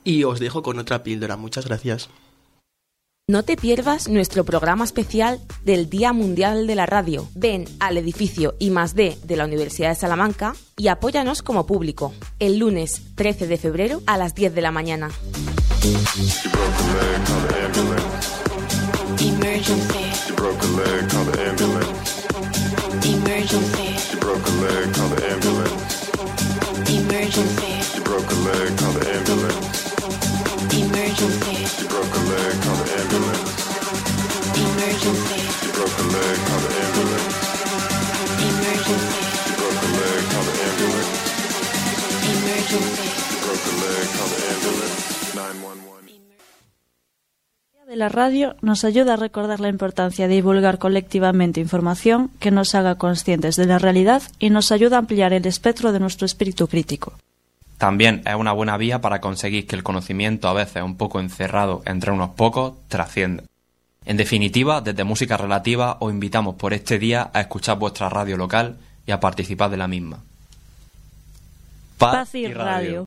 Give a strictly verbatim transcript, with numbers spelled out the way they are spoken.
Y os dejo con otra píldora. Muchas gracias. No te pierdas nuestro programa especial del Día Mundial de la Radio. Ven al edificio I más D de la Universidad de Salamanca y apóyanos como público. El lunes trece de febrero a las diez de la mañana. De la radio nos ayuda a recordar la importancia de divulgar colectivamente información que nos haga conscientes de la realidad y nos ayuda a ampliar el espectro de nuestro espíritu crítico. También es una buena vía para conseguir que el conocimiento, a veces un poco encerrado entre unos pocos, trascienda. En definitiva, desde Música Relativa os invitamos por este día a escuchar vuestra radio local y a participar de la misma. Paz y Radio.